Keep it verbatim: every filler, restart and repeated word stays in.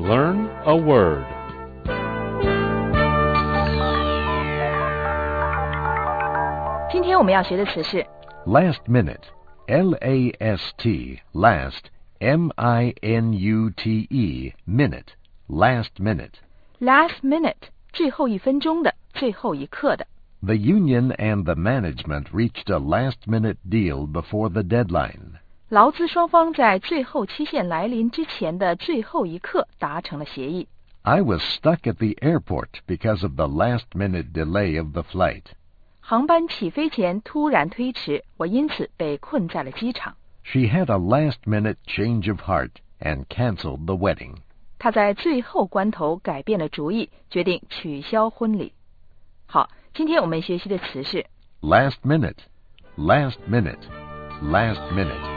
Learn a word. 今天我们要学的词是 Last minute, L A S T, last, M I N U T E, minute, last minute. last minute, 最后一分钟的，最后一刻的。 The union and the management reached a last-minute deal before the deadline. 劳资双方在最后期限来临之前的最后一刻达成了协议。 I was stuck at the airport because of the last-minute delay of the flight. 航班起飞前突然推迟，我因此被困在了机场。 She had a last-minute change of heart and canceled the wedding. 她在最后关头改变了主意，决定取消婚礼。好，今天我们学习的词是 Last minute, last minute, last minute.